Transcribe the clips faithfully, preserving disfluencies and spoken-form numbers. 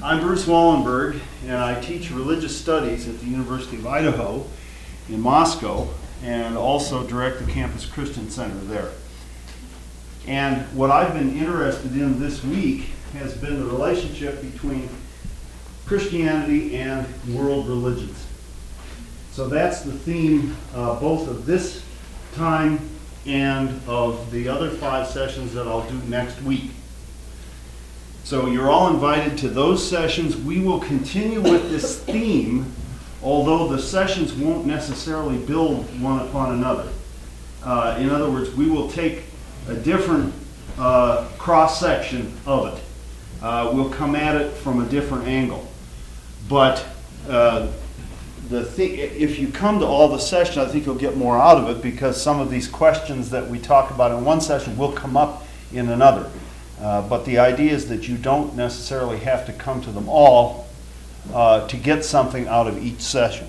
I'm Bruce Wallenberg, and I teach religious studies at the University of Idaho in Moscow, and also direct the Campus Christian Center there. And what I've been interested in this week has been the relationship between Christianity and world religions. So that's the theme uh, both of this time and of the other five sessions that I'll do next week. So you're all invited to those sessions. We will continue with this theme, although the sessions won't necessarily build one upon another. Uh, in other words, we will take a different uh, cross-section of it. Uh, we'll come at it from a different angle. But uh, the thing, if you come to all the sessions, I think you'll get more out of it, because some of these questions that we talk about in one session will come up in another. Uh, but the idea is that you don't necessarily have to come to them all uh, to get something out of each session.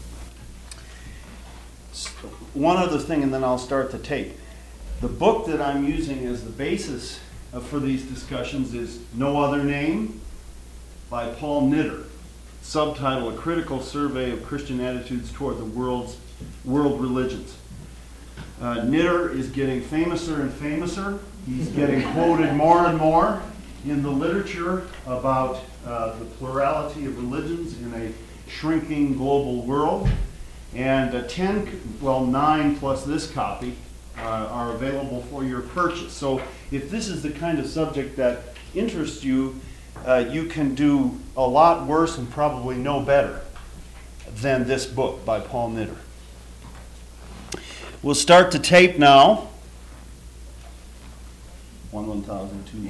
One other thing, and then I'll start the tape. The book that I'm using as the basis uh, for these discussions is No Other Name by Paul Knitter. Subtitle, A Critical Survey of Christian Attitudes Toward the World's World Religions. Uh, Knitter is getting famouser and famouser. He's getting quoted more and more in the literature about uh, the plurality of religions in a shrinking global world. And uh, ten, well, nine plus this copy uh, are available for your purchase. So if this is the kind of subject that interests you, uh, you can do a lot worse and probably no better than this book by Paul Knitter. We'll start the tape now. One one thousand, two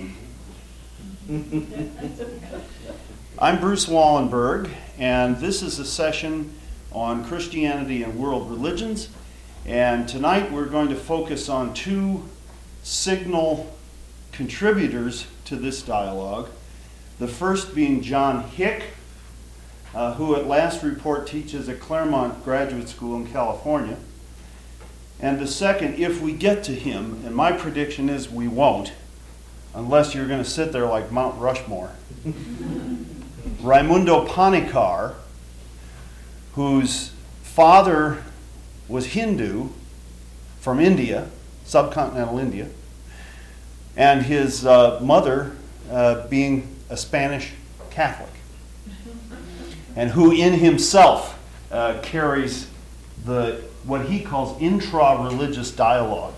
one. I'm Bruce Wallenberg, and this is a session on Christianity and world religions. And tonight we're going to focus on two signal contributors to this dialogue. The first being John Hick, uh, who at last report teaches at Claremont Graduate School in California. And the second, if we get to him, and my prediction is we won't, unless you're going to sit there like Mount Rushmore, Raimundo Panikkar, whose father was Hindu from India, subcontinental India, and his uh, mother uh, being a Spanish Catholic, and who in himself uh, carries the what he calls intra-religious dialogue.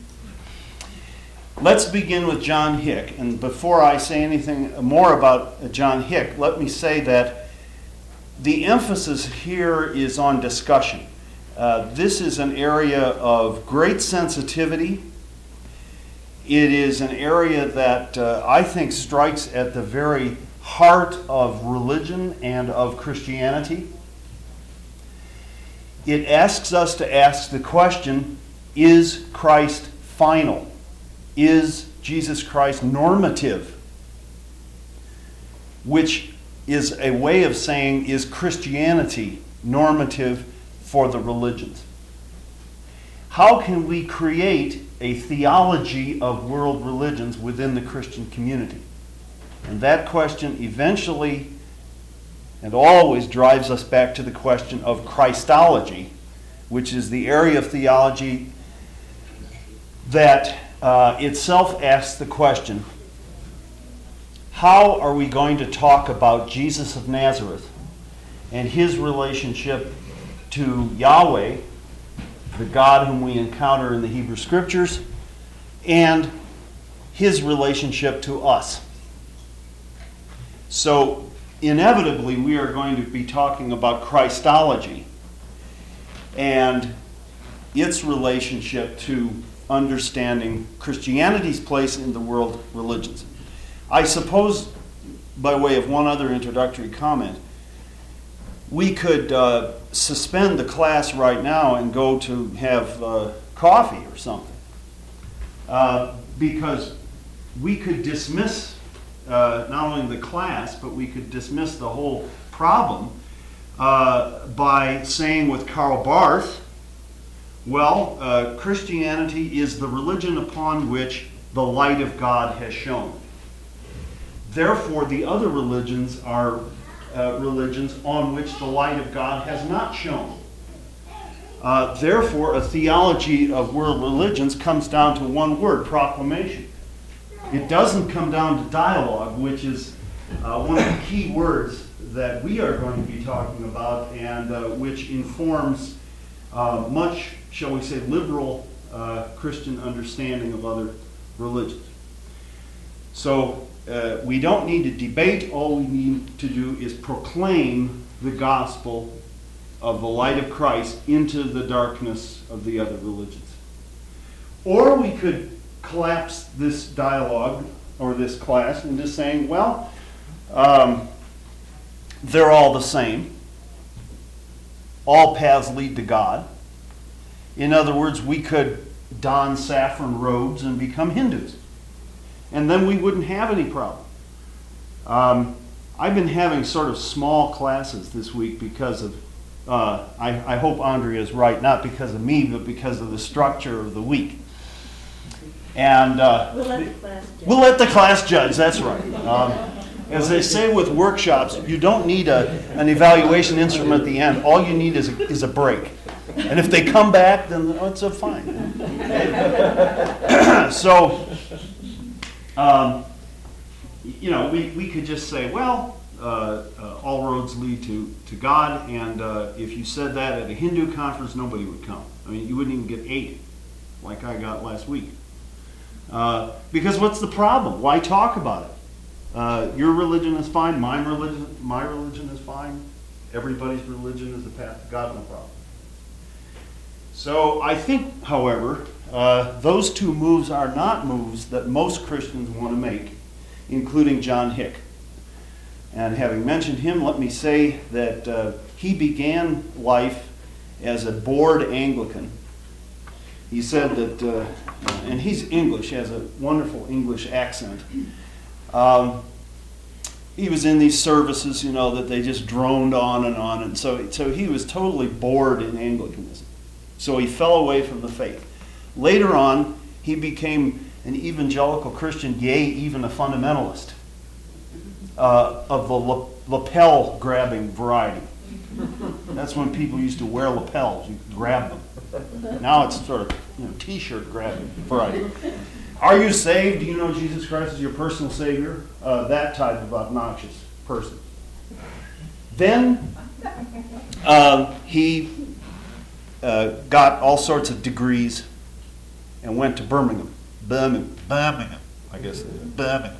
Let's begin with John Hick. And before I say anything more about John Hick, let me say that the emphasis here is on discussion. Uh, this is an area of great sensitivity. It is an area that uh, I think strikes at the very heart of religion and of Christianity. It asks us to ask the question, is Christ final? Is Jesus Christ normative? Which is a way of saying, is Christianity normative for the religions? How can we create a theology of world religions within the Christian community? And that question eventually and always drives us back to the question of Christology, which is the area of theology that uh, itself asks the question, how are we going to talk about Jesus of Nazareth and his relationship to Yahweh, the God whom we encounter in the Hebrew Scriptures, and his relationship to us? So, inevitably, we are going to be talking about Christology and its relationship to understanding Christianity's place in the world religions. I suppose, by way of one other introductory comment, we could uh, suspend the class right now and go to have uh, coffee or something, uh, because we could dismiss Uh, not only the class, but we could dismiss the whole problem uh, by saying with Karl Barth, well, uh, Christianity is the religion upon which the light of God has shone. Therefore, the other religions are uh, religions on which the light of God has not shone. Uh, therefore, a theology of world religions comes down to one word, proclamation. It doesn't come down to dialogue, which is uh, one of the key words that we are going to be talking about, and uh, which informs uh, much, shall we say, liberal uh, Christian understanding of other religions. So uh, we don't need to debate. All we need to do is proclaim the gospel of the light of Christ into the darkness of the other religions. Or we could collapse this dialogue or this class into saying, well, um, they're all the same. All paths lead to God. In other words, we could don saffron robes and become Hindus. And then we wouldn't have any problem. Um, I've been having sort of small classes this week because of, uh, I, I hope Andrea is right, not because of me, but because of the structure of the week. And uh, we'll let the class judge. We'll let the class judge, that's right. Um, as they say with workshops, you don't need a, an evaluation instrument at the end. All you need is a, is a break. And if they come back, then oh, it's a fine. So, um, you know, we, we could just say, well, uh, uh, all roads lead to, to God, and uh, if you said that at a Hindu conference, nobody would come. I mean, you wouldn't even get eight, like I got last week. Uh, because what's the problem? Why talk about it? Uh, your religion is fine, my religion, my religion is fine, everybody's religion is the path to God, no problem. So I think, however, uh, those two moves are not moves that most Christians want to make, including John Hick. And having mentioned him, let me say that uh, he began life as a bored Anglican. He said that, uh, and he's English, has a wonderful English accent. Um, he was in these services, you know, that they just droned on and on, and so, so he was totally bored in Anglicanism. So he fell away from the faith. Later on, he became an evangelical Christian, yea, even a fundamentalist, uh, of the la- lapel-grabbing variety. That's when people used to wear lapels. You could grab them. Now it's sort of, you know, t-shirt grabbing variety. Are you saved? Do you know Jesus Christ as your personal Savior? Uh, that type of obnoxious person. Then uh, he uh, got all sorts of degrees and went to Birmingham. Birmingham. Birmingham. I guess Birmingham.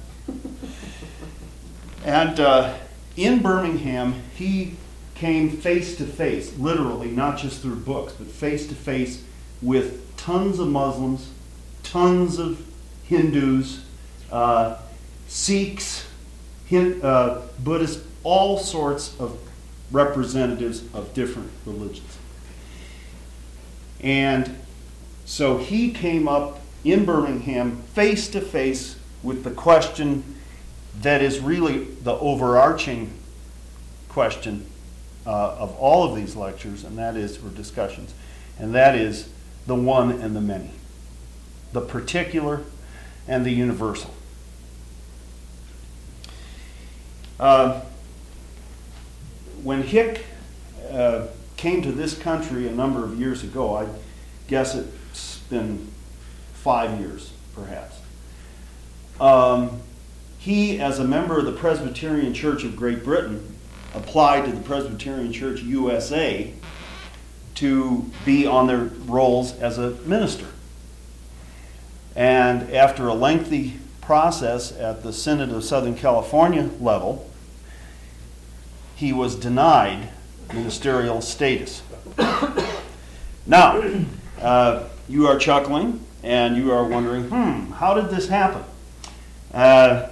And uh, in Birmingham, he came face to face, literally, not just through books, but face to face with tons of Muslims, tons of Hindus, uh, Sikhs, Hin- uh, Buddhists, all sorts of representatives of different religions. And so he came up in Birmingham face to face with the question that is really the overarching question uh, of all of these lectures, and that is, or discussions, and that is the one and the many, the particular and the universal. Uh, when Hick uh, came to this country a number of years ago, I guess it's been five years, perhaps. Um, he, as a member of the Presbyterian Church of Great Britain, applied to the Presbyterian Church U S A to be on their rolls as a minister. And after a lengthy process at the Synod of Southern California level, he was denied ministerial status. Now, uh, you are chuckling and you are wondering, hmm, how did this happen? Uh,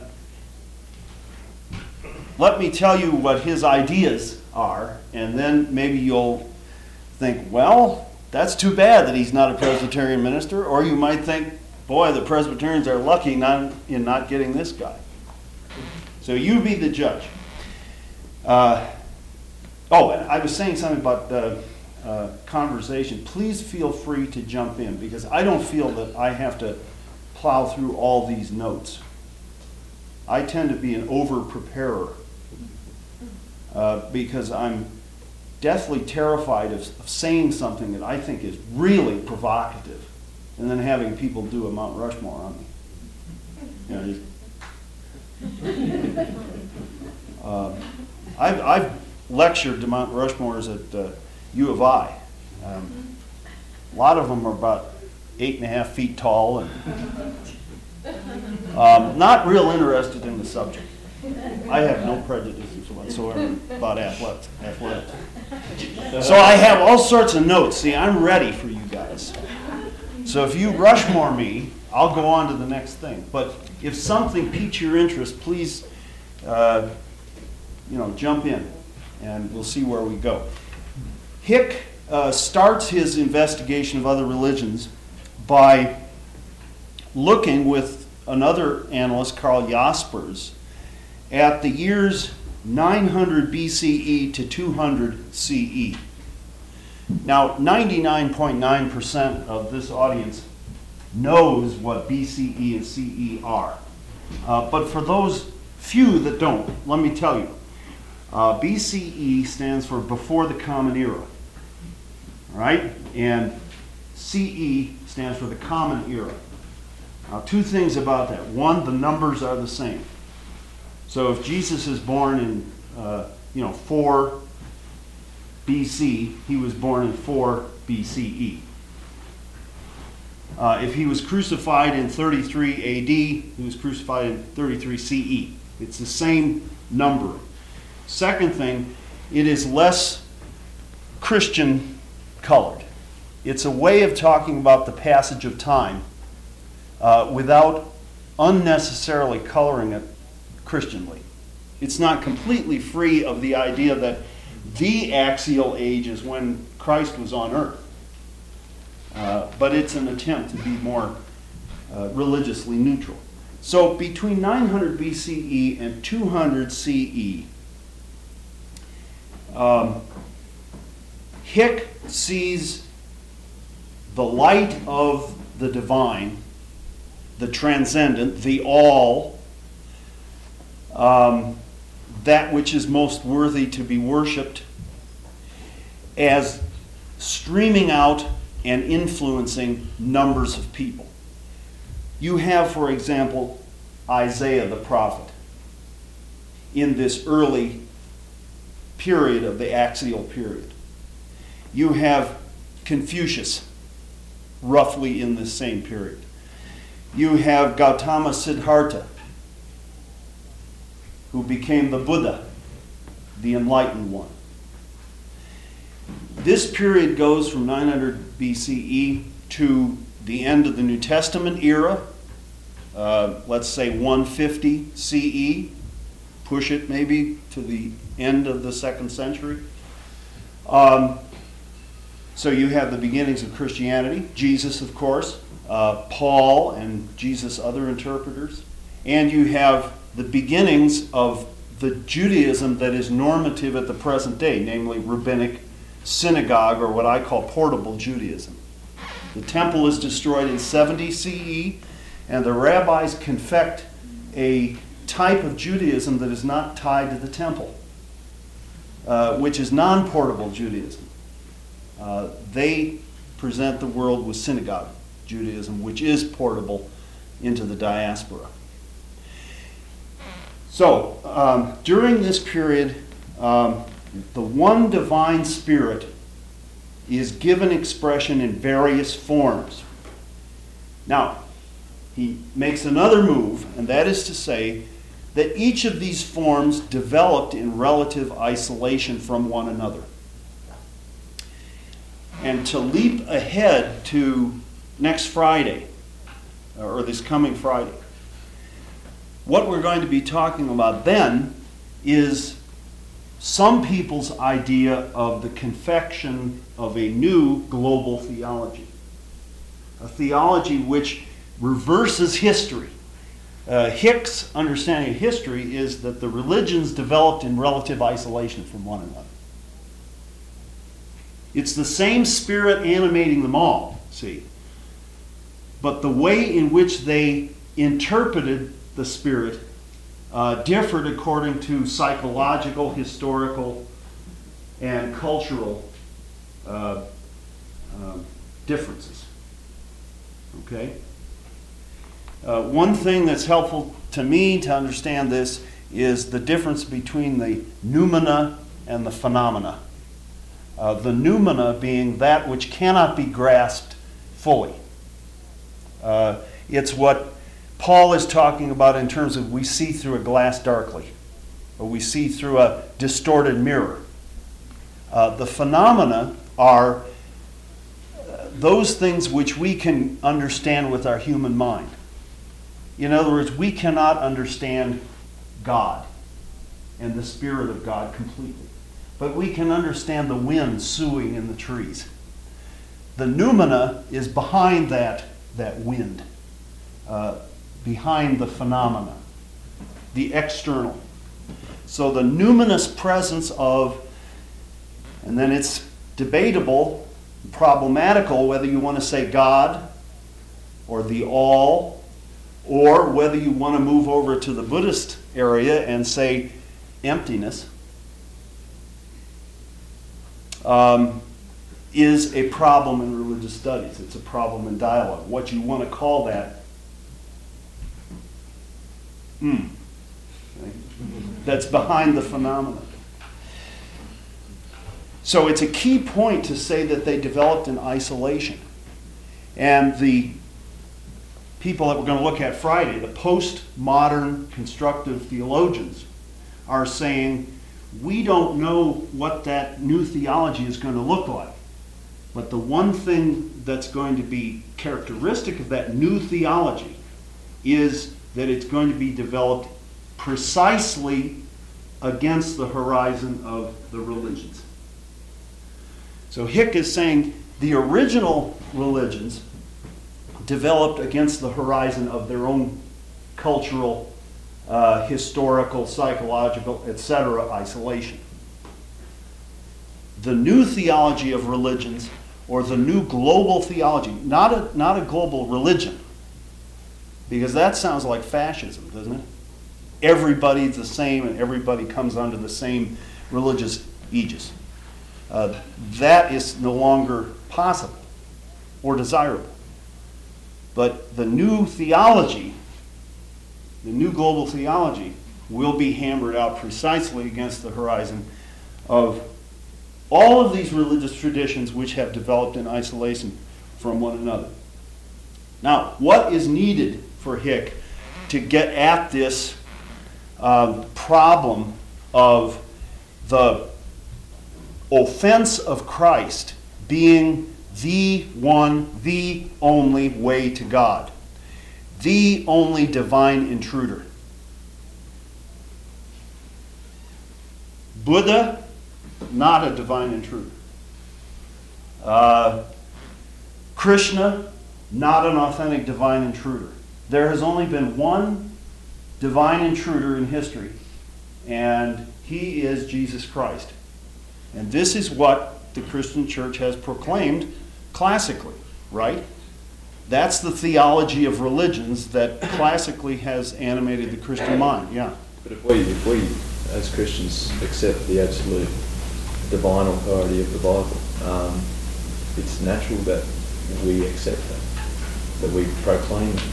let me tell you what his ideas are, and then maybe you'll think, well, that's too bad that he's not a Presbyterian minister, or you might think, boy, the Presbyterians are lucky not in not getting this guy. So you be the judge. Uh, oh, and I was saying something about uh, uh, conversation. Please feel free to jump in, because I don't feel that I have to plow through all these notes. I tend to be an over-preparer uh, because I'm deathly terrified of, of saying something that I think is really provocative and then having people do a Mount Rushmore on me. You know, just, uh, I've, I've lectured to Mount Rushmores at uh, U of I. Um, a lot of them are about eight and a half feet tall and um, not real interested in the subject. I have no prejudices whatsoever about athletics. athletics. So I have all sorts of notes. See, I'm ready for you guys. So if you Rushmore me, I'll go on to the next thing. But if something piques your interest, please, uh, you know, jump in, and we'll see where we go. Hick uh, starts his investigation of other religions by looking with another analyst, Karl Jaspers, at the years nine hundred B C E to two hundred C E. Now, ninety-nine point nine percent of this audience knows what B C E and C E are. Uh, but for those few that don't, let me tell you. Uh, B C E stands for before the Common Era. All right? And C E stands for the Common Era. Now, two things about that. One, the numbers are the same. So if Jesus is born in, uh, you know, four B C, he was born in four B C E. Uh, if he was crucified in thirty-three A D, he was crucified in thirty-three C E. It's the same numbering. Second thing, it is less Christian colored. It's a way of talking about the passage of time uh, without unnecessarily coloring it Christianly. It's not completely free of the idea that the axial age is when Christ was on earth. Uh, but it's an attempt to be more uh, religiously neutral. So between nine hundred B C E and two hundred C E, um, Hick sees the light of the divine, the transcendent, the all, um, that which is most worthy to be worshipped, as streaming out and influencing numbers of people. You have, for example, Isaiah the prophet in this early period of the axial period. You have Confucius roughly in this same period. You have Gautama Siddhartha, who became the Buddha, the enlightened one. This period goes from nine hundred B C E to the end of the New Testament era, uh, let's say one fifty C E, push it maybe to the end of the second century. Um, so you have the beginnings of Christianity, Jesus, of course, uh, Paul and Jesus' other interpreters, and you have the beginnings of the Judaism that is normative at the present day, namely rabbinic synagogue, or what I call portable Judaism. The temple is destroyed in seventy C E, and the rabbis confect a type of Judaism that is not tied to the temple, uh, which is non-portable Judaism. Uh, they present the world with synagogue Judaism, which is portable into the diaspora. So, um, during this period, um, the one divine spirit is given expression in various forms. Now, he makes another move, and that is to say that each of these forms developed in relative isolation from one another. And to leap ahead to next Friday, or this coming Friday, what we're going to be talking about then is some people's idea of the confection of a new global theology. A theology which reverses history. Uh, Hick's understanding of history is that the religions developed in relative isolation from one another. It's the same spirit animating them all, see. But the way in which they interpreted the spirit uh, differed according to psychological, historical, and cultural uh, uh, differences. Okay? Uh, one thing that's helpful to me to understand this is the difference between the noumena and the phenomena. Uh, the noumena being that which cannot be grasped fully. Uh, it's what Paul is talking about in terms of we see through a glass darkly, or we see through a distorted mirror. Uh, the phenomena are those things which we can understand with our human mind. In other words, we cannot understand God and the Spirit of God completely. But we can understand the wind soughing in the trees. The noumena is behind that, that wind, uh, behind the phenomena, the external. So the numinous presence of, and then it's debatable, problematical, whether you want to say God or the all, or whether you want to move over to the Buddhist area and say emptiness, um, is a problem in religious studies. It's a problem in dialogue. What you want to call that, mm, okay, that's behind the phenomena. So it's a key point to say that they developed in isolation. And the people that we're going to look at Friday, the postmodern constructive theologians, are saying, we don't know what that new theology is going to look like. But the one thing that's going to be characteristic of that new theology is that it's going to be developed precisely against the horizon of the religions. So Hick is saying the original religions developed against the horizon of their own cultural, uh, historical, psychological, et cetera isolation. The new theology of religions, or the new global theology, not a, not a global religion, because that sounds like fascism, doesn't it? Everybody's the same and everybody comes under the same religious aegis. Uh, that is no longer possible or desirable. But the new theology, the new global theology, will be hammered out precisely against the horizon of all of these religious traditions which have developed in isolation from one another. Now, what is needed for Hick to get at this uh, problem of the offense of Christ being the one, the only way to God, the only divine intruder? Buddha, not a divine intruder. Uh, Krishna, not an authentic divine intruder. There has only been one divine intruder in history, and he is Jesus Christ. And this is what the Christian church has proclaimed classically, right? That's the theology of religions that classically has animated the Christian mind, yeah. But if we, if we as Christians accept the absolute divine authority of the Bible, um, it's natural that we accept that, that we proclaim it.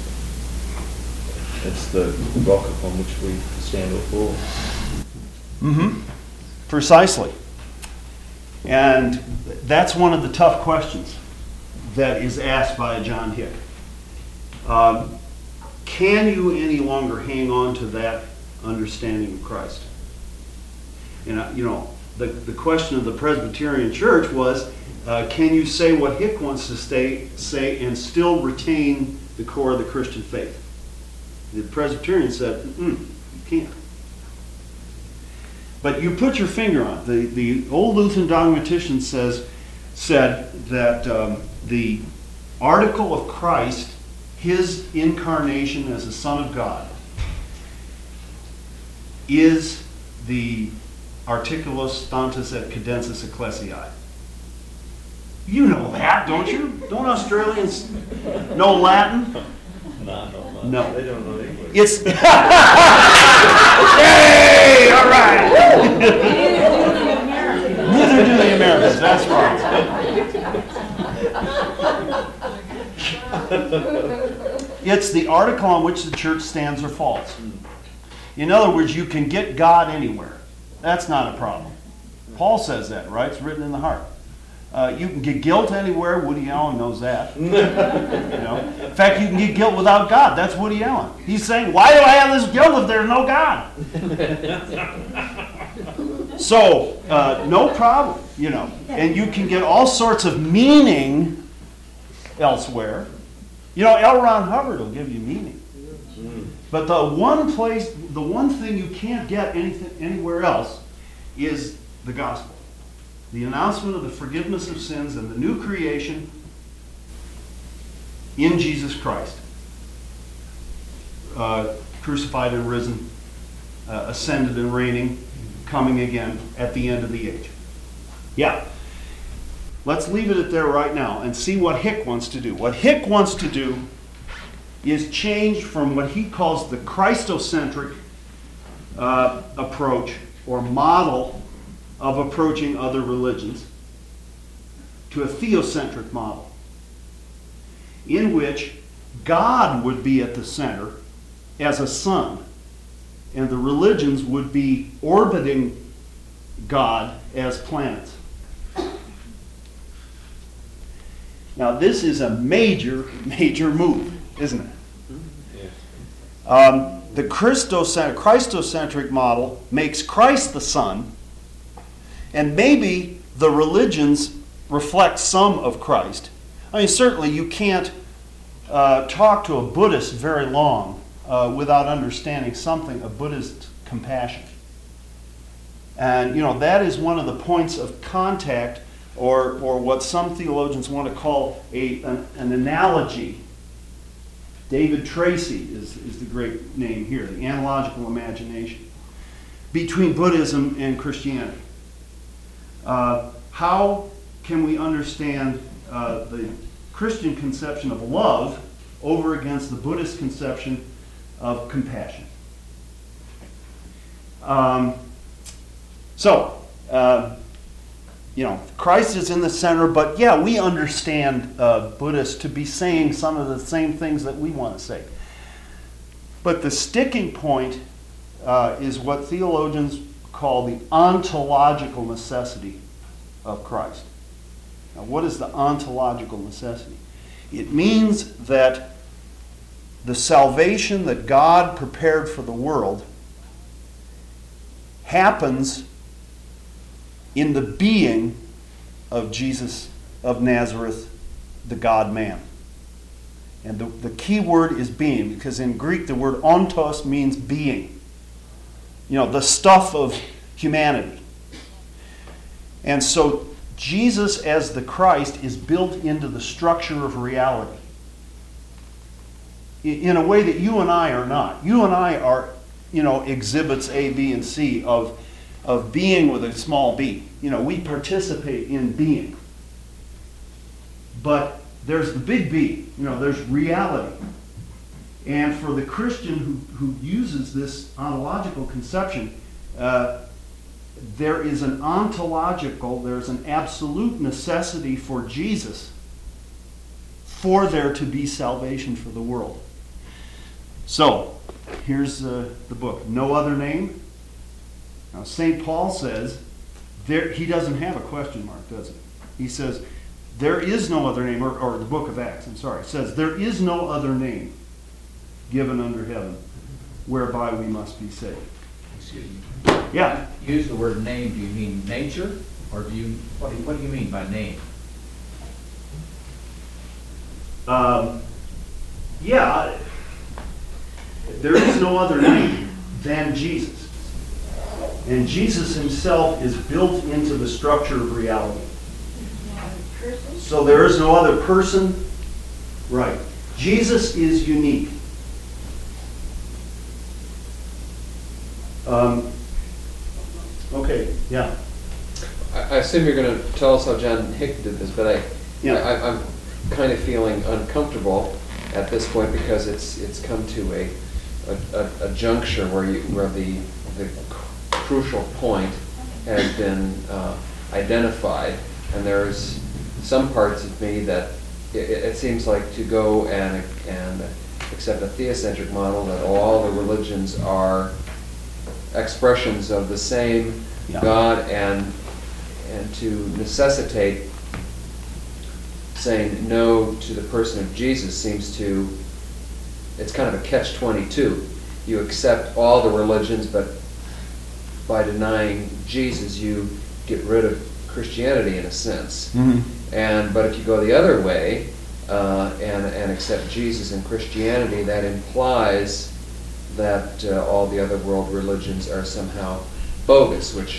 It's the rock upon which we stand or fall. Mm-hmm. Precisely. And that's one of the tough questions that is asked by John Hick. Um, can you any longer hang on to that understanding of Christ? And, uh, you know, the, the question of the Presbyterian Church was, uh, can you say what Hick wants to stay, say and still retain the core of the Christian faith? The Presbyterian said, mm, you can't. But you put your finger on it. The, the old Lutheran dogmatician says, said that um, the article of Christ, his incarnation as the Son of God, is the articulus status et cadensis ecclesiae. You know that, don't you? Don't Australians know Latin? No, not much. No. They don't know English. It's. Yay! All right. Neither do the Americans. That's right. It's the article on which the church stands or falls. In other words, you can get God anywhere. That's not a problem. Paul says that, right? It's written in the heart. Uh, you can get guilt anywhere. Woody Allen knows that. You know? In fact, you can get guilt without God. That's Woody Allen. He's saying, why do I have this guilt if there's no God? So, uh, no problem, you know. And you can get all sorts of meaning elsewhere. You know, L. Ron Hubbard will give you meaning. But the one place, the one thing you can't get anything anywhere else is the gospel. The announcement of the forgiveness of sins and the new creation in Jesus Christ. Uh, crucified and risen, uh, ascended and reigning, coming again at the end of the age. Yeah. Let's leave it at there right now and see what Hick wants to do. What Hick wants to do is change from what he calls the Christocentric uh, approach or model of approaching other religions to a theocentric model in which God would be at the center as a sun and the religions would be orbiting God as planets. Now this is a major, major move, isn't it? Um, the Christocentric, Christocentric model makes Christ the sun, and maybe the religions reflect some of Christ. I mean, certainly you can't uh, talk to a Buddhist very long uh, without understanding something of Buddhist compassion. And, you know, that is one of the points of contact, or, or what some theologians want to call a, an, an analogy. David Tracy is, is the great name here, the analogical imagination, between Buddhism and Christianity. Uh, how can we understand uh, the Christian conception of love over against the Buddhist conception of compassion? Um, so, uh, you know, Christ is in the center, but yeah, we understand uh, Buddhists to be saying some of the same things that we want to say. But the sticking point uh, is what theologians call the ontological necessity of Christ. Now, what is the ontological necessity? It means that the salvation that God prepared for the world happens in the being of Jesus of Nazareth, the God-man. And the, the key word is being, because in Greek the word ontos means being. You know, the stuff of humanity. And so Jesus as the Christ is built into the structure of reality in a way that you and I are not. You and I are, you know, exhibits A, B, and C of of being with a small b. You know, we participate in being. But there's the big B, you know, there's reality. And for the Christian who, who uses this ontological conception, uh, there is an ontological, there's an absolute necessity for Jesus for there to be salvation for the world. So, here's uh, the book. No Other Name. Now, Saint Paul says, there, he doesn't have a question mark, does he? He says, there is no other name, or, or the book of Acts, I'm sorry, says, there is no other name given under heaven whereby we must be saved. Excuse me. Yeah. Use the word name. Do you mean nature, or do you what do you, what do you mean by name? Um, yeah. There is no other name than Jesus. And Jesus himself is built into the structure of reality. So there is no other person. Right. Jesus is unique. Um, okay, yeah. I I assume you're going to tell us how John Hick did this, but I, Yeah. I, I'm kind of feeling uncomfortable at this point because it's it's come to a a, a, a juncture where you where the the crucial point has been uh, identified, and there's some parts of me that it, it seems like to go and and accept a theocentric model that all the religions are expressions of the same Yeah. God, and and to necessitate saying no to the person of Jesus seems to, it's kind of a catch twenty-two. You accept all the religions, but by denying Jesus, you get rid of Christianity in a sense. Mm-hmm. And but if you go the other way uh, and and accept Jesus and Christianity, that implies that uh, all the other world religions are somehow bogus, which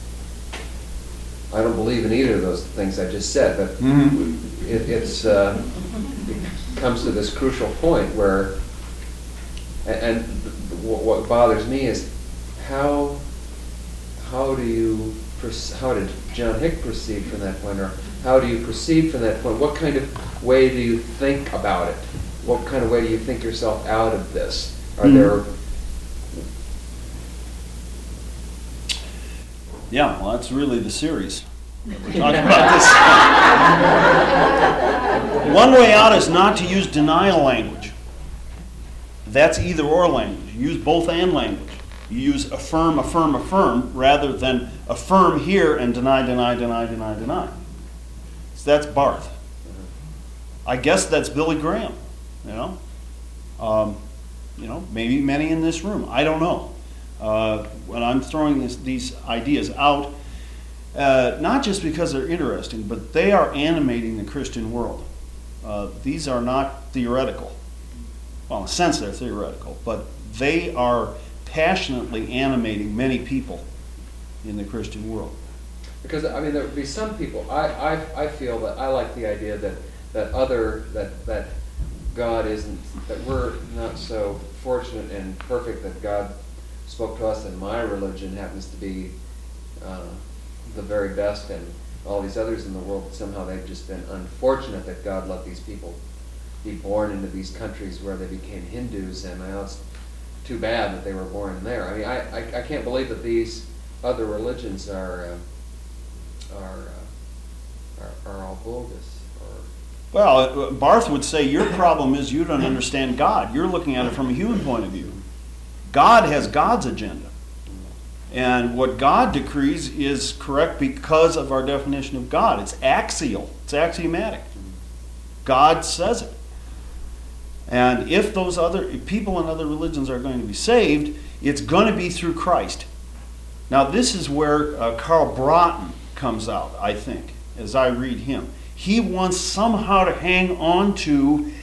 I don't believe in either of those things I just said. But Mm-hmm. it, it's uh, it comes to this crucial point where, and, and what, what bothers me is how how do you how did John Hick proceed from that point, or how do you proceed from that point? What kind of way do you think about it? What kind of way do you think yourself out of this? Are Mm. there Yeah, well, that's really the series that we're talking about this. One way out is not to use denial language. That's either or language. You use both and language. You use affirm, affirm, affirm, rather than affirm here and deny, deny, deny, deny, deny. So that's Barth. I guess that's Billy Graham, you know? Um, you know, maybe many in this room. I don't know. Uh, when I'm throwing this, these ideas out, uh, not just because they're interesting, but they are animating the Christian world. Uh, these are not theoretical. Well, in a sense they're theoretical, but they are passionately animating many people in the Christian world. Because I mean, there would be some people. I, I, I feel that I like the idea that that other that that God isn't, that we're not so fortunate and perfect that God spoke to us, and my religion happens to be uh, the very best, and all these others in the world, somehow they've just been unfortunate that God let these people be born into these countries where they became Hindus, and now it's too bad that they were born there. I mean, I, I, I can't believe that these other religions are uh, are, uh, are are all bogus. Or Well, Barth would say your problem is you don't understand God. You're looking at it from a human point of view. God has God's agenda. And what God decrees is correct because of our definition of God. It's axial. It's axiomatic. God says it. And if those other if people in other religions are going to be saved, it's going to be through Christ. Now, this is where uh, Karl Broughton comes out, I think, as I read him. He wants somehow to hang on to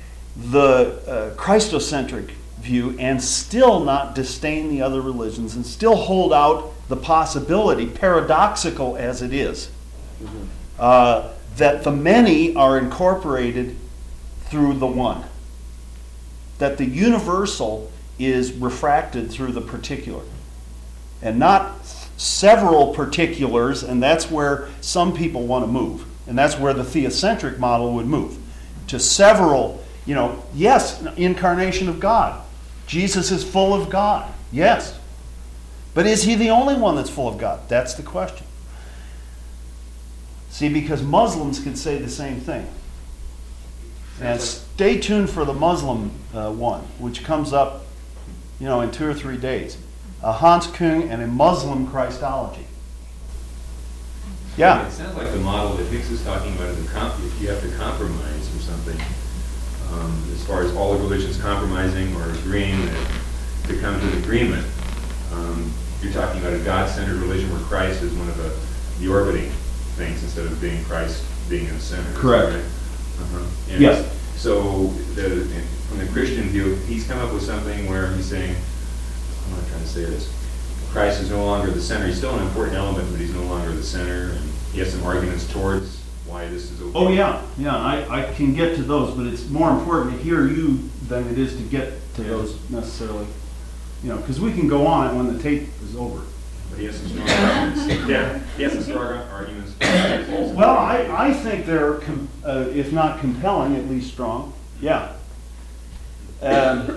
the uh, Christocentric view and still not disdain the other religions and still hold out the possibility, paradoxical as it is, mm-hmm. uh, that the many are incorporated through the one. That the universal is refracted through the particular. And not several particulars, and that's where some people want to move. And that's where the theocentric model would move. To several, you know, yes, incarnation of God. Jesus is full of God. Yes. But is he the only one that's full of God? That's the question. See, because Muslims could say the same thing. And stay tuned for the Muslim uh, one, which comes up, you know, in two or three days. Uh, Hans Kung and a Muslim Christology. Yeah. It sounds like the model that Hicks is talking about is a comp- if you have to compromise or something, um, as far as all the religions compromising or agreeing that, to come to an agreement. Um, you're talking about a God-centered religion where Christ is one of the, the orbiting things instead of being Christ being in the center. Correct. Right? Uh-huh. And Yes. So the, from the Christian view, he's come up with something where he's saying, I'm not trying to say this, Christ is no longer the center. He's still an important element, but he's no longer the center. And he has some arguments towards why this is okay. Oh, yeah. Yeah, I, I can get to those, but it's more important to hear you than it is to get to those necessarily. You know, because we can go on when the tape is over. But he has some strong arguments. Yeah, he has some strong arguments. Well, I, I think they're, com- uh, if not compelling, at least strong. Yeah. Um,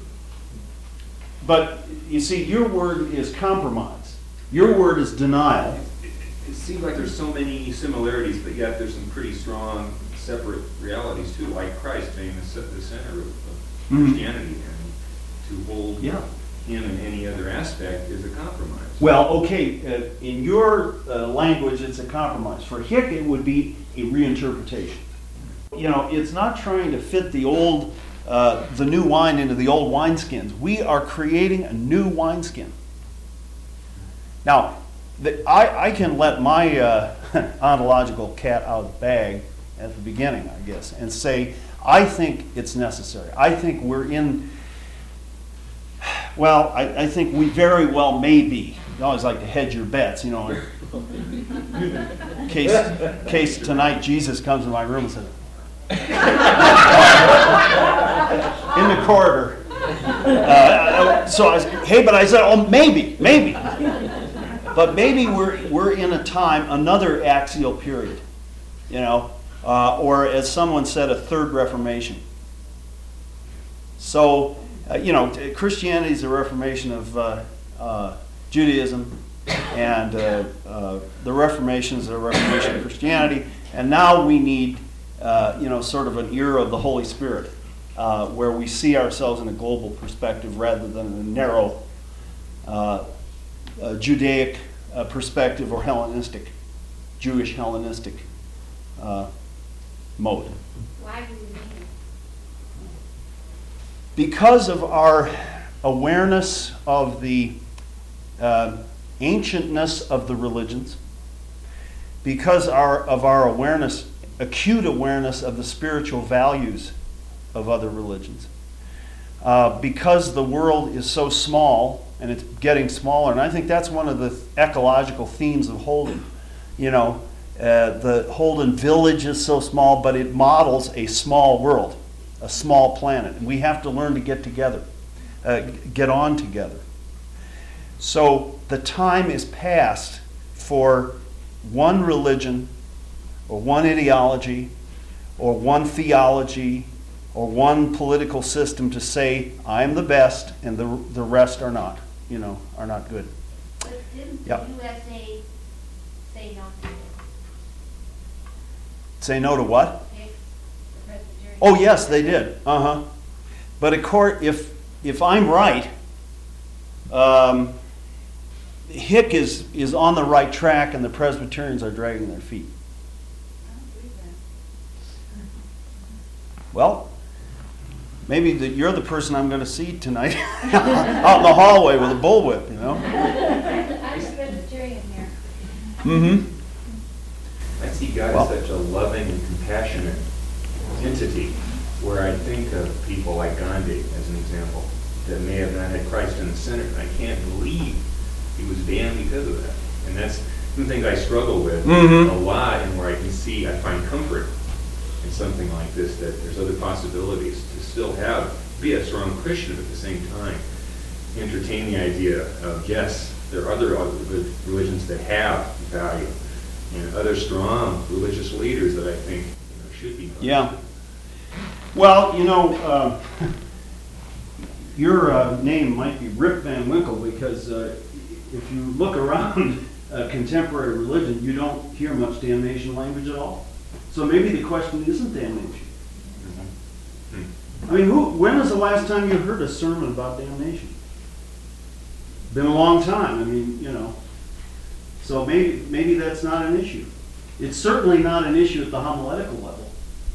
but you see, your word is compromise. Your word is denial. It, it, it seems like there's so many similarities, but yet there's some pretty strong separate realities too, like Christ being the, ce- the center of, of Mhm. Christianity, and to hold Yeah. him in any other aspect is a compromise. Well, okay, uh, in your uh, language, it's a compromise. For Hick, it would be a reinterpretation. You know, it's not trying to fit the old, uh, the new wine into the old wineskins. We are creating a new wineskin. Now, the, I, I can let my uh, ontological cat out of the bag at the beginning, I guess, and say, I think it's necessary. I think we're in, well, I, I think we very well may be. You always like to hedge your bets, you know, in case, in case tonight Jesus comes in my room and says, in the corridor. Uh, so I was, hey, but I said, oh, maybe, maybe. But maybe we're, we're in a time, another axial period, you know, uh, or as someone said, a third Reformation. So, uh, you know, Christianity is a reformation of uh, uh, Judaism, and uh, uh, the Reformation is a reformation of Christianity, and now we need, uh, you know, sort of an era of the Holy Spirit, uh, where we see ourselves in a global perspective rather than a narrow uh, uh, Judaic uh, perspective or Hellenistic, Jewish Hellenistic uh, mode. Why do we need it? Because of our awareness of the uh, ancientness of the religions, because our, of our awareness, acute awareness of the spiritual values of other religions, uh, because the world is so small and it's getting smaller, and I think that's one of the ecological themes of Holden. You know, uh, the Holden village is so small, but it models a small world, a small planet, and we have to learn to get together, uh, get on together. So the time is past for one religion or one ideology or one theology or one political system to say, I'm the best and the, the rest are not, you know, are not good. But didn't the Yep. U S A say no to it? Say no to what? Hicks, the Presbyterian? Oh, yes, they did. Uh-huh. But of course, if, if I'm right, um, Hick is, is on the right track and the Presbyterians are dragging their feet. I don't believe that. Well, maybe the, you're the person I'm going to see tonight out in the hallway with a bullwhip, you know? I'm a Presbyterian here. Mm-hmm. I see God Well- as such a loving and compassionate entity, where I think of people like Gandhi as an example, that may have not had Christ in the center. And I can't believe he was damned because of that. And that's the thing I struggle with Mhm. a lot, and where I can see, I find comfort in something like this, that there's other possibilities to still have, be a strong Christian at the same time, entertain the idea of, yes, there are other other good religions that have value, and other strong religious leaders that I think, you know, should be. Yeah. Well, you know, uh, your uh, name might be Rip Van Winkle, because uh, if you look around uh, contemporary religion, you don't hear much damnation language at all. So maybe the question isn't damnation. I mean, who, when was the last time you heard a sermon about damnation? Been a long time. I mean, you know. So maybe maybe that's not an issue. It's certainly not an issue at the homiletical level.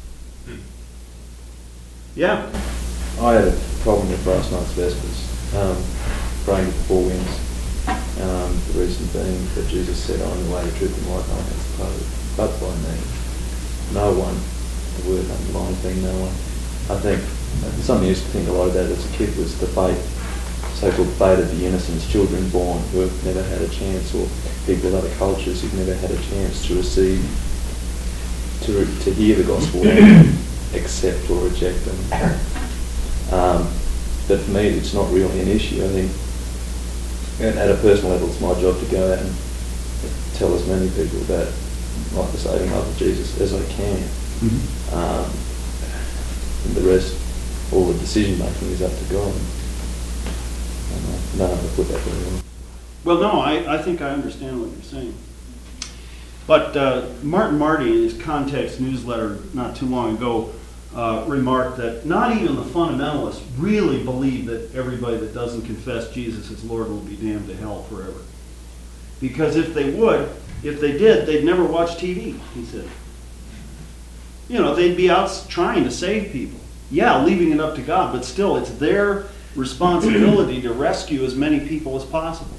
Yeah. I had a problem with last night's Vespers, um, praying with four winds. Um, the reason being that Jesus said, I am the way, the truth, and life, no one has the power but by me. No one, the word underlined being no one. I think uh, something I used to think a lot about as a kid was the fate, so-called fate of the innocents, children born who have never had a chance, or people of other cultures who've never had a chance to receive, to, to hear the gospel, and accept or reject them. Um, but for me, it's not really an issue. I think at, at a personal level, it's my job to go out and tell as many people about like the saving love of Jesus as I can. Mm-hmm. Um, and the rest, all the decision making is up to God. And, uh, no, I put that very well. Well, no, I, I think I understand what you're saying. But uh, Martin Marty, in his Context newsletter not too long ago, uh, remarked that not even the fundamentalists really believe that everybody that doesn't confess Jesus as Lord will be damned to hell forever. Because if they would, if they did, they'd never watch T V, he said. You know, they'd be out trying to save people. Yeah, leaving it up to God, but still, it's their responsibility to rescue as many people as possible.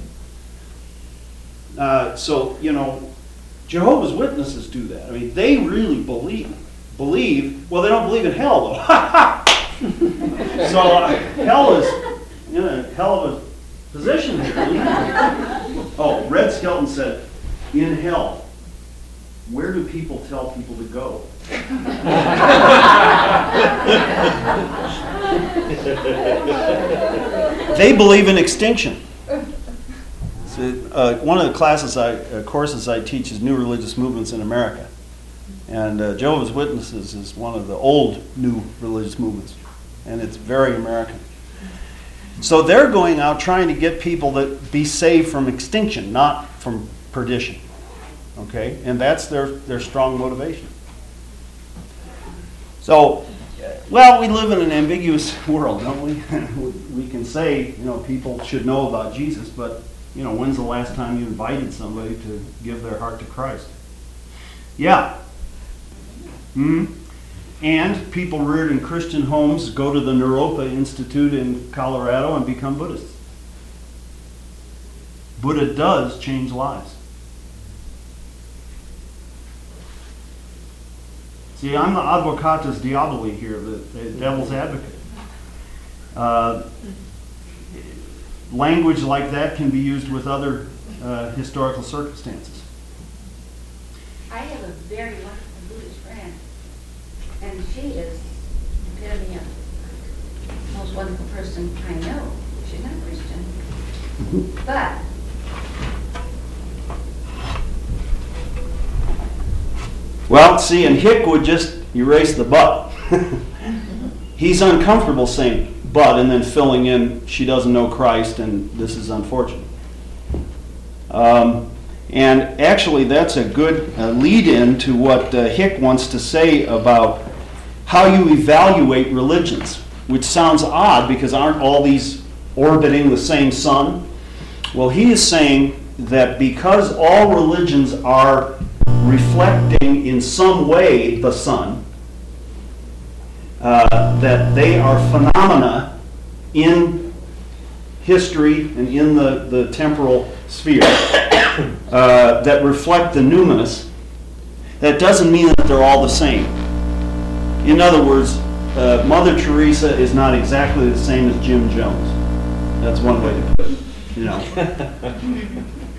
Uh, so, you know, Jehovah's Witnesses do that. I mean, they really believe, believe, well, they don't believe in hell, though. So, uh, hell is in a hell of a position here. Oh, Red Skelton said, in hell, where do people tell people to go? They believe in extinction. So, uh, one of the classes, I, uh, courses I teach is New Religious Movements in America. And uh, Jehovah's Witnesses is one of the old new religious movements. And it's very American. So they're going out trying to get people to be saved from extinction, not from perdition. Okay? And that's their, their strong motivation. So, well, we live in an ambiguous world, don't we? We can say, you know, people should know about Jesus, but, you know, when's the last time you invited somebody to give their heart to Christ? Yeah. Mm-hmm. And people reared in Christian homes go to the Naropa Institute in Colorado and become Buddhists. Buddha does change lives. See, I'm the advocatus diaboli here, the, the devil's advocate. Uh, language like that can be used with other uh, historical circumstances. I have a very wonderful Buddhist friend, and she is the epitome of the most wonderful person I know. She's not Christian, but Well, see, and Hick would just erase the but. He's uncomfortable saying but and then filling in she doesn't know Christ and this is unfortunate. Um, and actually, that's a good uh, lead-in to what uh, Hick wants to say about how you evaluate religions, which sounds odd because aren't all these orbiting the same sun? Well, he is saying that because all religions are reflecting in some way the sun, uh, that they are phenomena in history and in the, the temporal sphere uh, that reflect the numinous. That doesn't mean that they're all the same. In other words, uh, Mother Teresa is not exactly the same as Jim Jones. That's one way to put it, you know.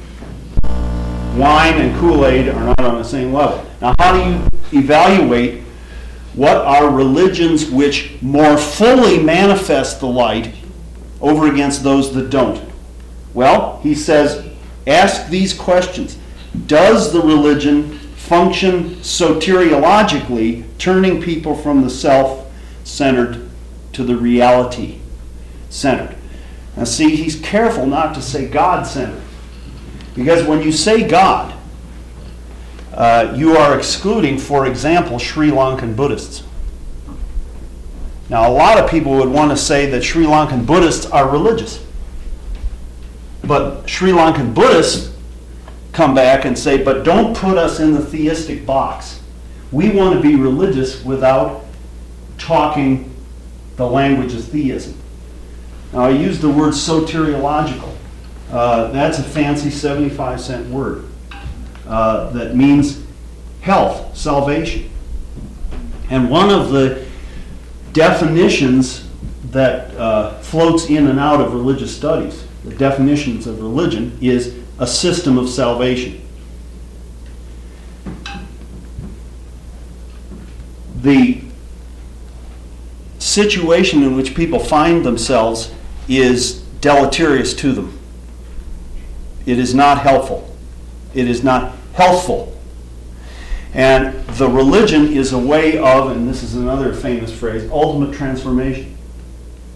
Wine and Kool-Aid are not on the same level. Now, how do you evaluate what are religions which more fully manifest the light over against those that don't? Well, he says, ask these questions. Does the religion function soteriologically, turning people from the self-centered to the reality-centered? Now, see, he's careful not to say God-centered. Because when you say God, uh, you are excluding, for example, Sri Lankan Buddhists. Now, a lot of people would want to say that Sri Lankan Buddhists are religious. But Sri Lankan Buddhists come back and say, but don't put us in the theistic box. We want to be religious without talking the language of theism. Now, I use the word soteriological. Uh, that's a fancy seventy-five cent word uh, that means health, salvation. And one of the definitions that uh, floats in and out of religious studies, the definitions of religion, is a system of salvation. The situation in which people find themselves is deleterious to them. It is not helpful. It is not healthful. And the religion is a way of, and this is another famous phrase, ultimate transformation.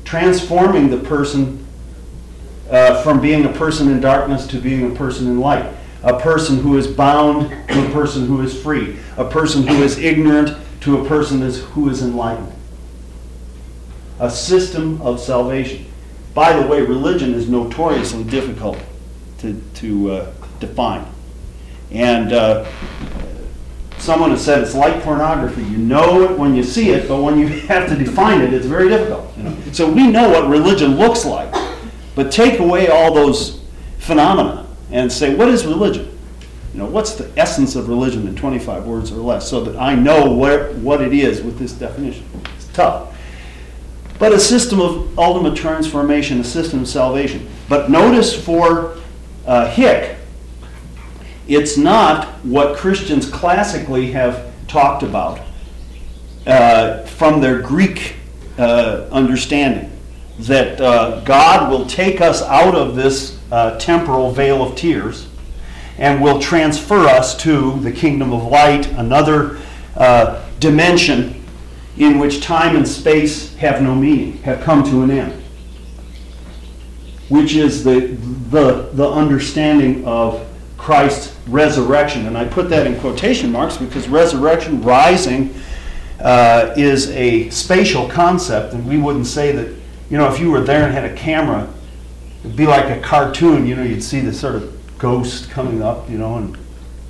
transforming the person uh, from being a person in darkness to being a person in light. A person who is bound to a person who is free. A person who is ignorant to a person is, who is enlightened. A system of salvation. By the way, religion is notoriously difficult to, to uh, define. And uh, someone has said it's like pornography. You know it when you see it, but when you have to define it, it's very difficult. You know? So we know what religion looks like, but take away all those phenomena and say, what is religion? You know, what's the essence of religion in twenty-five words or less, so that I know where, what it is with this definition. It's tough. But a system of ultimate transformation, a system of salvation. But notice for uh, Hick, it's not what Christians classically have talked about uh, from their Greek uh, understanding, that uh, God will take us out of this uh, temporal veil of tears and will transfer us to the kingdom of light, another uh, dimension in which time and space have no meaning, have come to an end, which is the, the, the understanding of Christ's resurrection. And I put that in quotation marks because resurrection, rising, uh, is a spatial concept, and we wouldn't say that, you know, if you were there and had a camera, it'd be like a cartoon, you know, you'd see this sort of ghost coming up, you know, and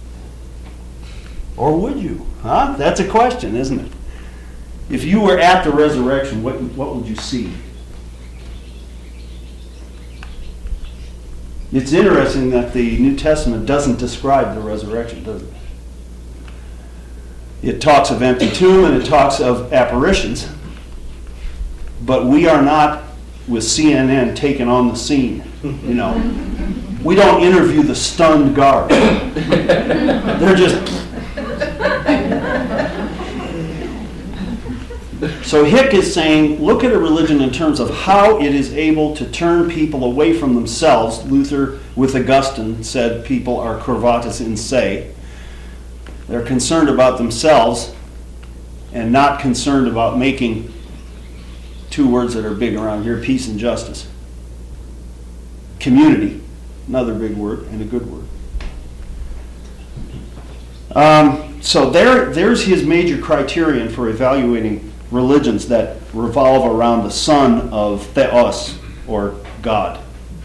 or would you? Huh? That's a question, isn't it? If you were at the resurrection, what, what would you see? It's interesting that the New Testament doesn't describe the resurrection, does it? It talks of empty tomb and it talks of apparitions, but we are not with C N N taking on the scene, you know. We don't interview the stunned guard. They're just... So Hick is saying, look at a religion in terms of how it is able to turn people away from themselves. Luther, with Augustine, said people are curvatus in se. They're concerned about themselves and not concerned about making two words that are big around here, peace and justice. Community, another big word and a good word. Um, so there, there's his major criterion for evaluating religions that revolve around the son of Theos, or God.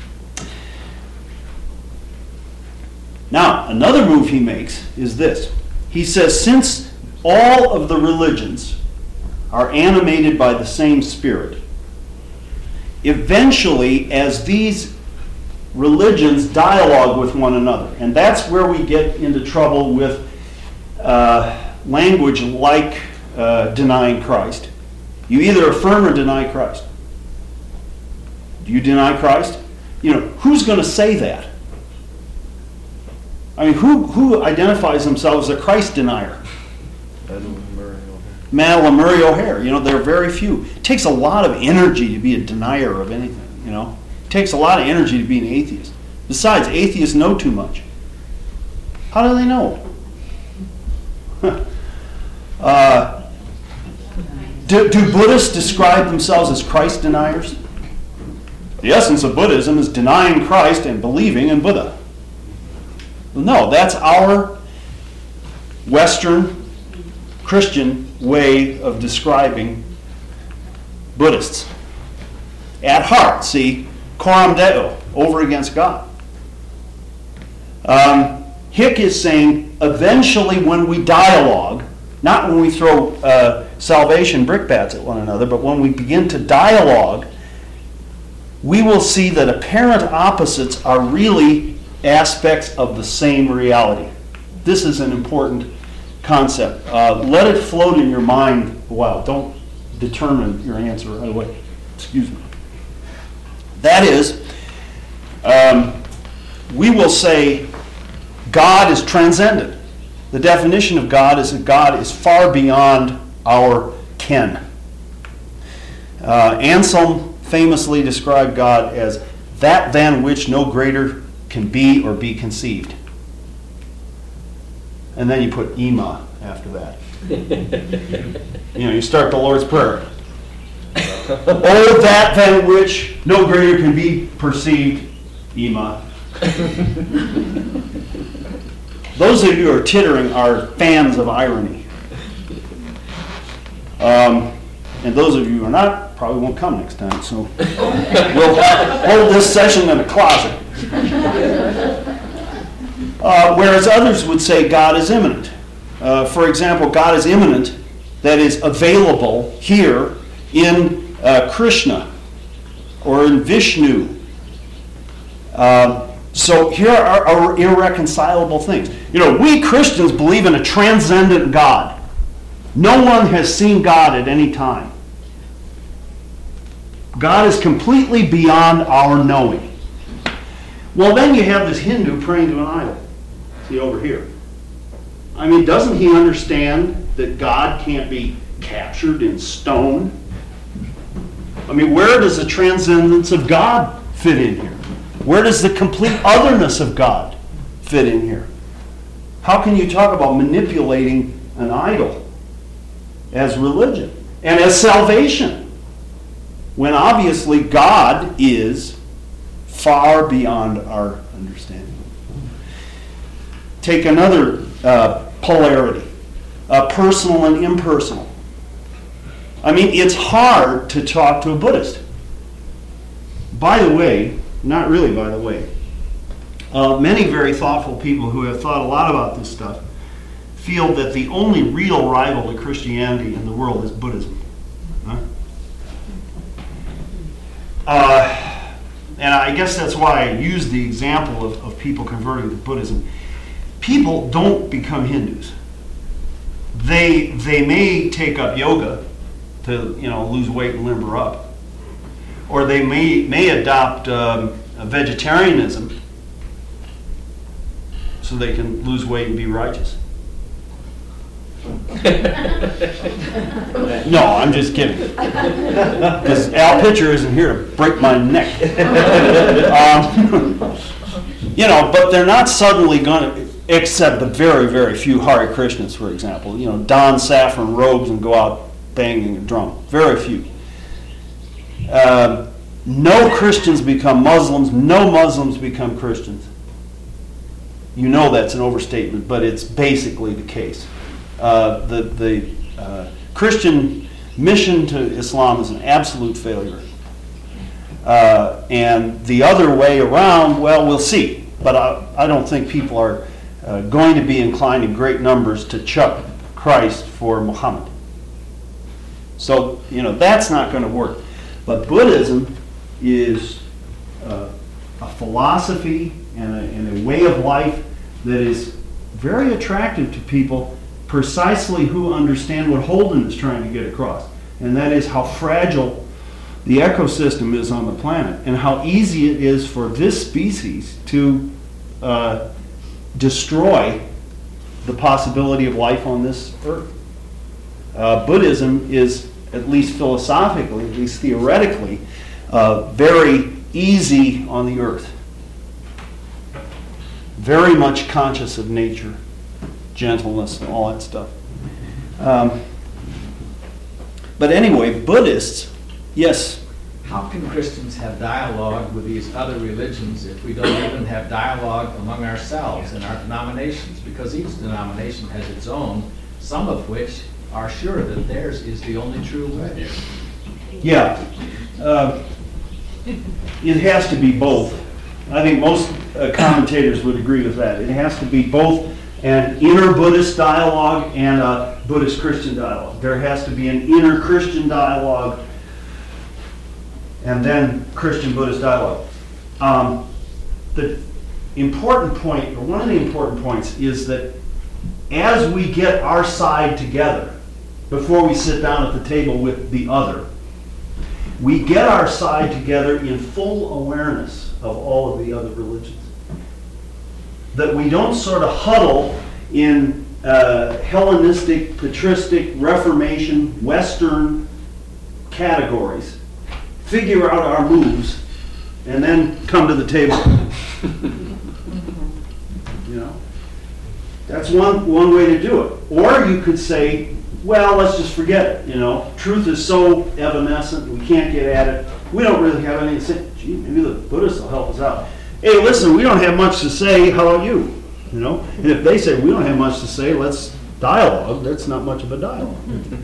Now, another move he makes is this. He says, since all of the religions are animated by the same spirit, eventually, as these religions dialogue with one another, and that's where we get into trouble with uh, language like uh, denying Christ. You either affirm or deny Christ. Do you deny Christ? You know, who's going to say that? I mean, who, who identifies themselves as a Christ denier? Madeline Murray O'Hair. Madeline Murray O'Hair. You know, there are very few. It takes a lot of energy to be a denier of anything, you know. It takes a lot of energy to be an atheist. Besides, atheists know too much. How do they know? uh, do, do Buddhists describe themselves as Christ deniers? The essence of Buddhism is denying Christ and believing in Buddha. No, that's our Western Christian way of describing Buddhists. At heart, see, coram Deo, over against God. Um, Hick is saying, eventually when we dialogue, not when we throw uh, salvation brickbats at one another, but when we begin to dialogue, we will see that apparent opposites are really aspects of the same reality. This is an important concept. Uh, let it float in your mind a while. Don't determine your answer right away. Excuse me. That is, um, we will say God is transcendent. The definition of God is that God is far beyond our ken. Uh, Anselm famously described God as that than which no greater can be or be conceived. And then you put Ema after that. You know, you start the Lord's Prayer. Oh, that than which no greater can be perceived, Ema. Those of you who are tittering are fans of irony. Um, and those of you who are not probably won't come next time. So we'll hold this session in a closet. Uh, whereas others would say God is immanent. Uh, for example, God is immanent, that is available here in uh, Krishna or in Vishnu. Uh, so here are, are irreconcilable things. You know, we Christians believe in a transcendent God. No one has seen God at any time. God is completely beyond our knowing. Well, then you have this Hindu praying to an idol. See over here. I mean, doesn't he understand that God can't be captured in stone? I mean, where does the transcendence of God fit in here? Where does the complete otherness of God fit in here? How can you talk about manipulating an idol as religion and as salvation when obviously God is far beyond our understanding? Take another uh, polarity, uh, personal and impersonal. I mean, it's hard to talk to a Buddhist. By the way, not really by the way, uh, many very thoughtful people who have thought a lot about this stuff feel that the only real rival to Christianity in the world is Buddhism. Huh? Uh, and I guess that's why I use the example of, of people converting to Buddhism. People don't become Hindus. They they may take up yoga to, you know, lose weight and limber up, or they may may adopt um, a vegetarianism so they can lose weight and be righteous. No, I'm just kidding. Because Al Pitcher isn't here to break my neck. Um, you know, but they're not suddenly going to, except the very, very few Hare Krishnas, for example, you know, don saffron robes and go out banging a drum. Very few. Um, no Christians become Muslims. No Muslims become Christians. You know that's an overstatement, but it's basically the case. Uh, the the uh, Christian mission to Islam is an absolute failure. Uh, and the other way around, well, we'll see. But I, I don't think people are uh, going to be inclined in great numbers to chuck Christ for Muhammad. So, you know, that's not going to work. But Buddhism is uh, a philosophy and a, and a way of life that is very attractive to people precisely who understand what Holden is trying to get across. And that is how fragile the ecosystem is on the planet and how easy it is for this species to uh, destroy the possibility of life on this earth. Uh, Buddhism is, at least philosophically, at least theoretically, uh, very easy on the earth. Very much conscious of nature, gentleness, and all that stuff. Um, but anyway, Buddhists, yes. How can Christians have dialogue with these other religions if we don't even have dialogue among ourselves in our denominations? Because each denomination has its own, some of which are sure that theirs is the only true way. Yeah. Uh, it has to be both. I think most uh, commentators would agree with that. It has to be both an inner Buddhist dialogue and a Buddhist Christian dialogue. There has to be an inner Christian dialogue and then Christian Buddhist dialogue. Um, the important point, or one of the important points, is that as we get our side together, before we sit down at the table with the other, we get our side together in full awareness of all of the other religions. That we don't sort of huddle in uh, Hellenistic, patristic, Reformation, Western categories, figure out our moves, and then come to the table. You know? That's one, one way to do it. Or you could say, well, let's just forget it, you know. Truth is so evanescent, we can't get at it. We don't really have anything to say. Gee, maybe the Buddhists will help us out. Hey, listen, we don't have much to say, how about you? You know, and if they say we don't have much to say, let's dialogue. That's not much of a dialogue.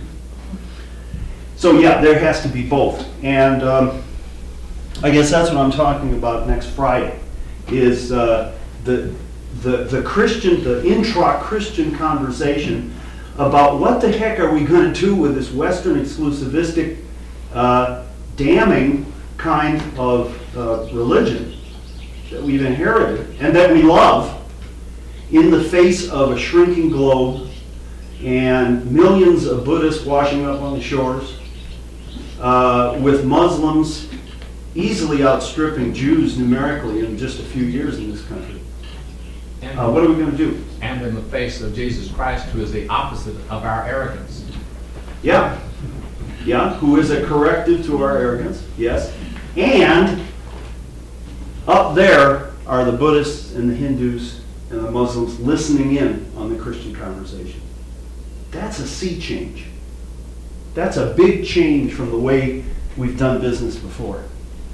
So yeah, there has to be both. And um, I guess that's what I'm talking about next Friday, is uh, the, the, the Christian, the intra-Christian conversation about what the heck are we going to do with this Western exclusivistic, uh, damning kind of uh, religion that we've inherited and that we love, in the face of a shrinking globe and millions of Buddhists washing up on the shores, uh, with Muslims easily outstripping Jews numerically in just a few years in this country. And, Uh, what are we going to do? and in the face of Jesus Christ, who is the opposite of our arrogance. Yeah. Yeah, who is a corrective to our arrogance, yes. And up there are the Buddhists and the Hindus and the Muslims listening in on the Christian conversation. That's a sea change. That's a big change from the way we've done business before.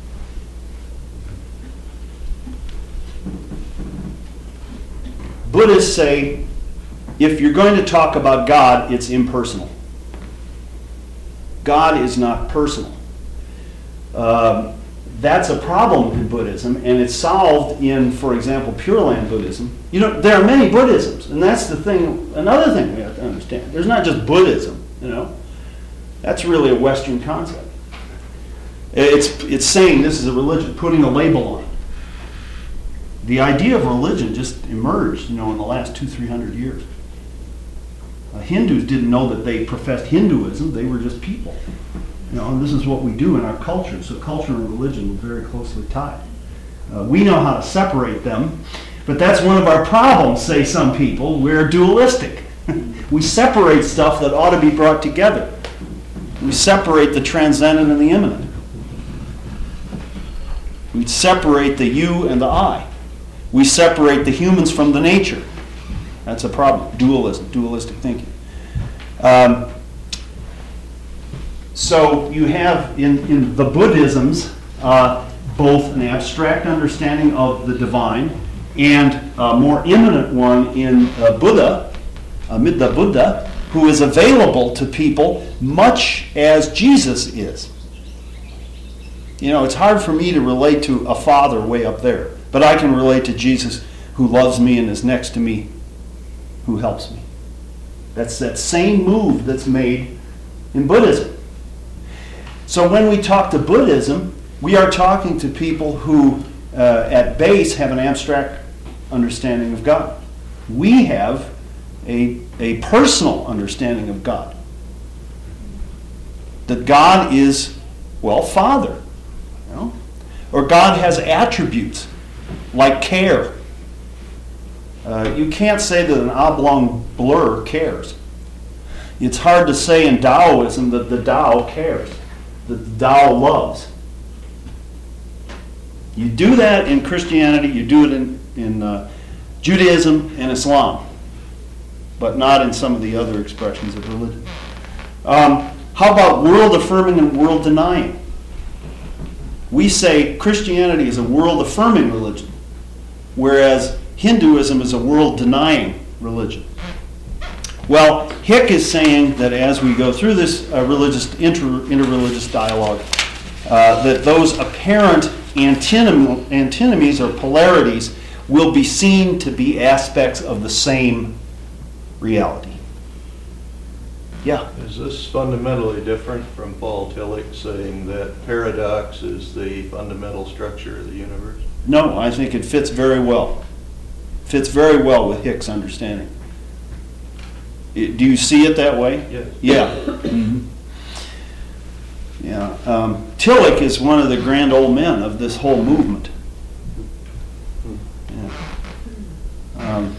Buddhists say, if you're going to talk about God, it's impersonal. God is not personal. Um, that's a problem in Buddhism, and it's solved in, for example, Pure Land Buddhism. You know, there are many Buddhisms, and that's the thing. Another thing we have to understand: there's not just Buddhism. You know, that's really a Western concept. It's it's saying this is a religion, putting a label on it. The idea of religion just emerged, you know, in the last two, three hundred years. Uh, Hindus didn't know that they professed Hinduism; they were just people. You know, and this is what we do in our culture. So culture and religion are very closely tied. Uh, we know how to separate them, but that's one of our problems, say some people. We're dualistic. We separate stuff that ought to be brought together. We separate the transcendent and the immanent. We separate the you and the I. We separate the humans from the nature. That's a problem. Dualism, dualistic thinking. Um, So you have in, in the Buddhisms uh, both an abstract understanding of the divine and a more immanent one in uh, Buddha, Amida Buddha, who is available to people much as Jesus is. You know, it's hard for me to relate to a father way up there, but I can relate to Jesus who loves me and is next to me, who helps me. That's that same move that's made in Buddhism. So when we talk to Buddhism, we are talking to people who, uh, at base, have an abstract understanding of God. We have a, a personal understanding of God. That God is, well, Father. You know? Or God has attributes like care. Uh, you can't say that an oblong blur cares. It's hard to say in Taoism that the Tao cares, that the Tao loves. You do that in Christianity, you do it in, in uh, Judaism and Islam, but not in some of the other expressions of religion. Um, how about world affirming and world denying? We say Christianity is a world affirming religion, whereas Hinduism is a world denying religion. Well, Hick is saying that as we go through this uh, religious inter, interreligious dialogue, uh, that those apparent antinom- antinomies or polarities will be seen to be aspects of the same reality. Yeah. Is this fundamentally different from Paul Tillich saying that paradox is the fundamental structure of the universe? No, I think it fits very well. Fits very well with Hick's understanding. It, do you see it that way? Yes. Yeah. Mm-hmm. Yeah. Um, Tillich is one of the grand old men of this whole movement. Yeah. Um,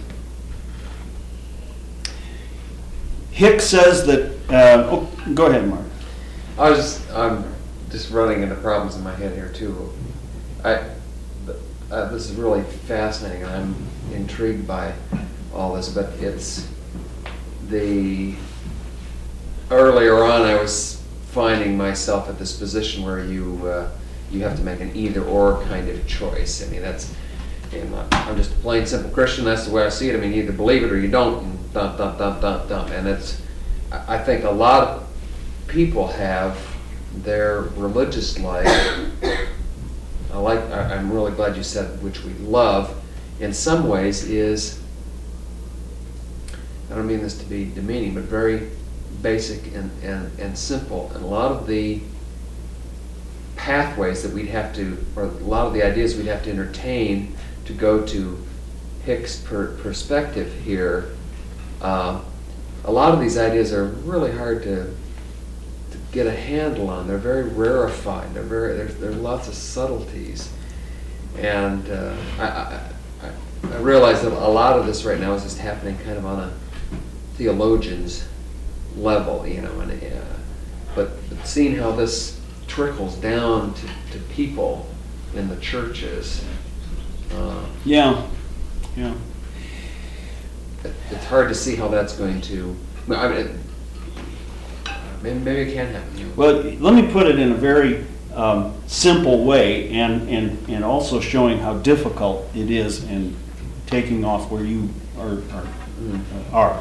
Hick says that. Uh, oh, go ahead, Mark. I was just, I'm just running into problems in my head here too. I, uh, this is really fascinating, and I'm intrigued by all this. But it's the earlier on, I was finding myself at this position where you uh, you have to make an either-or kind of choice. I mean, that's, and I'm just a plain simple Christian. That's the way I see it. I mean, you either believe it or you don't. And dum dum dum dum dum. And it's, I I think a lot of people have their religious life. I like. I, I'm really glad you said which we love. In some ways, is, I don't mean this to be demeaning, but very basic and, and, and simple. And a lot of the pathways that we'd have to, or a lot of the ideas we'd have to entertain to go to Hick's per perspective here, uh, a lot of these ideas are really hard to, to get a handle on. They're very rarefied. They're very, there's, there are lots of subtleties. And uh, I, I, I, I realize that a lot of this right now is just happening kind of on a theologian's level, you know, and uh, but, but seeing how this trickles down to, to people in the churches, uh, Yeah, yeah. it, it's hard to see how that's going to. I mean, it, maybe, maybe it can happen. You know. Well, let me put it in a very um, simple way, and, and, and also showing how difficult it is in taking off where you are. are, are.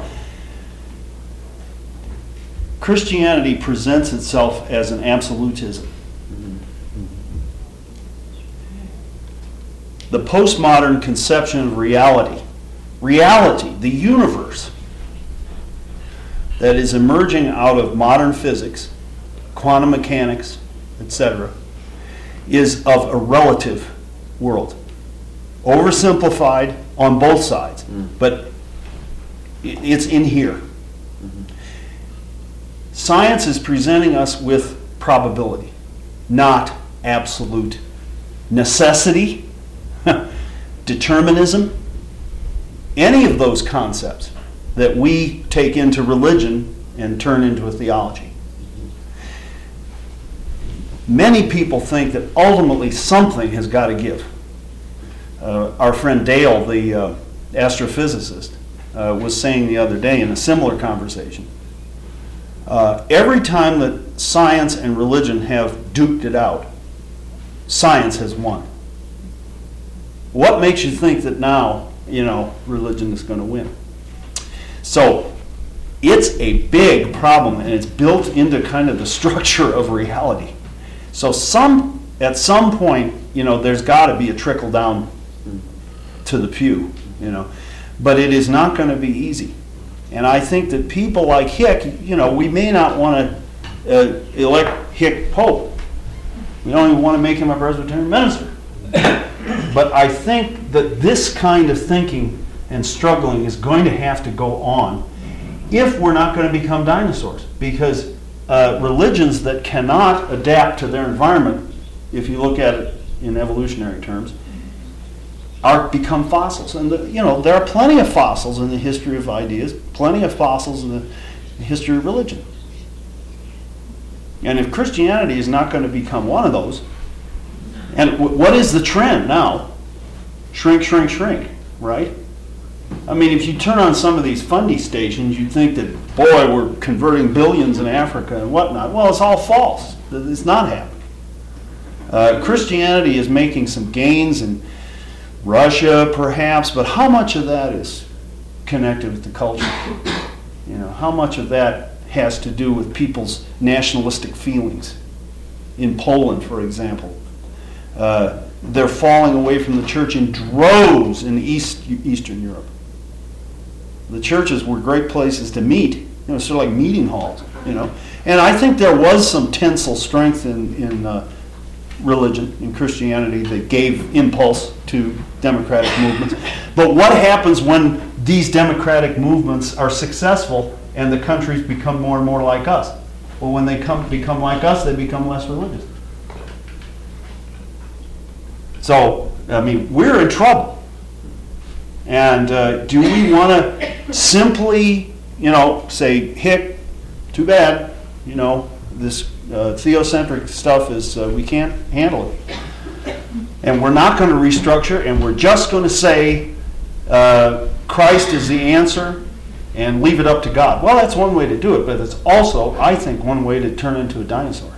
Christianity presents itself as an absolutism. The postmodern conception of reality, reality, the universe that is emerging out of modern physics, quantum mechanics, et cetera, is of a relative world. Oversimplified on both sides, Mm. but it's in here. Science is presenting us with probability, not absolute necessity, determinism, any of those concepts that we take into religion and turn into a theology. Many people think that ultimately something has got to give. Uh, our friend Dale, the uh, astrophysicist, uh, was saying the other day in a similar conversation, Uh, every time that science and religion have duked it out, science has won. What makes you think that now, you know, religion is going to win? So it's a big problem, and it's built into kind of the structure of reality. So some, at some point, you know, there's got to be a trickle down to the pew, you know, but it is not going to be easy. And I think that people like Hick, you know, we may not want to uh, elect Hick Pope. We don't even want to make him a Presbyterian minister. But I think that this kind of thinking and struggling is going to have to go on if we're not going to become dinosaurs. Because uh, religions that cannot adapt to their environment, if you look at it in evolutionary terms, are become fossils. And the, you know, there are plenty of fossils in the history of ideas, plenty of fossils in the history of religion. And if Christianity is not going to become one of those, and w- what is the trend now? Shrink, shrink, shrink, right? I mean, if you turn on some of these fundy stations, you'd think that, boy, we're converting billions in Africa and whatnot. Well, it's all false. It's not happening. Uh, Christianity is making some gains in Russia, perhaps, but how much of that is connected with the culture? You know, how much of that has to do with people's nationalistic feelings? In Poland, for example, uh, they're falling away from the church in droves in East Eastern Europe. The churches were great places to meet, you know, sort of like meeting halls, you know. And I think there was some tensile strength in in uh, religion, in Christianity, that gave impulse to democratic movements. But what happens when these democratic movements are successful and the countries become more and more like us? Well, when they come become like us, they become less religious. So, I mean, we're in trouble. And uh, do we want to simply, you know, say, Hick, too bad, you know, this uh, theocentric stuff is, uh, we can't handle it. And we're not going to restructure, and we're just going to say uh, Christ is the answer, and leave it up to God. Well, that's one way to do it, but it's also, I think, one way to turn into a dinosaur.